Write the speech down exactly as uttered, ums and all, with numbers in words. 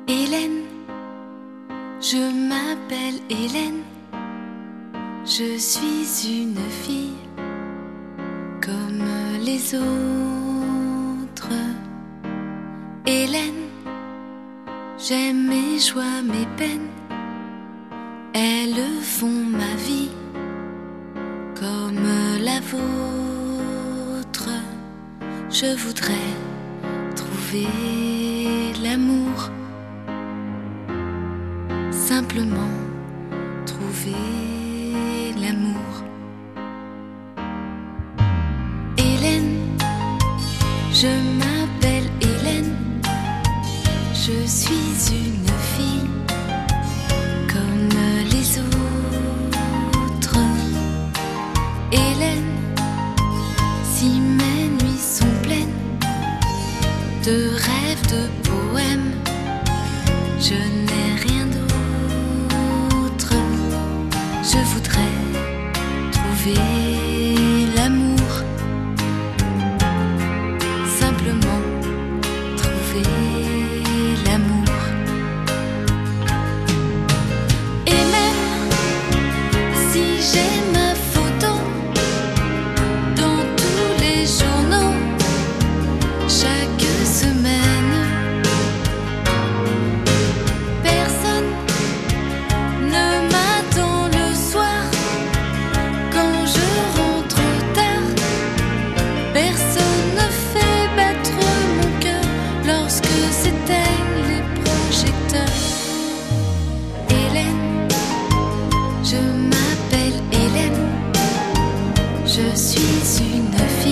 Hélène, je m'appelle Hélène, je suis une fille comme les autres. Hélène, j'aime mes joies, mes peines, elles font ma vie comme la vôtre. Je voudrais trouver l'amour, simplement trouver l'amour. Hélène, je m'appelle Hélène, je suis une fille comme les autres. Hélène, si mes nuits sont pleines de rêves, de poèmes, je n'ai rien d'autre. Je voudrais trouver l'amour, simplement trouver l'amour. Et même si j'ai ma photo dans tous les journaux chaque semaine, personne ne m'attend le soir quand je rentre tard. Personne ne fait battre mon cœur lorsque s'éteignent les projecteurs. Hélène, je m'appelle Hélène, je suis une fille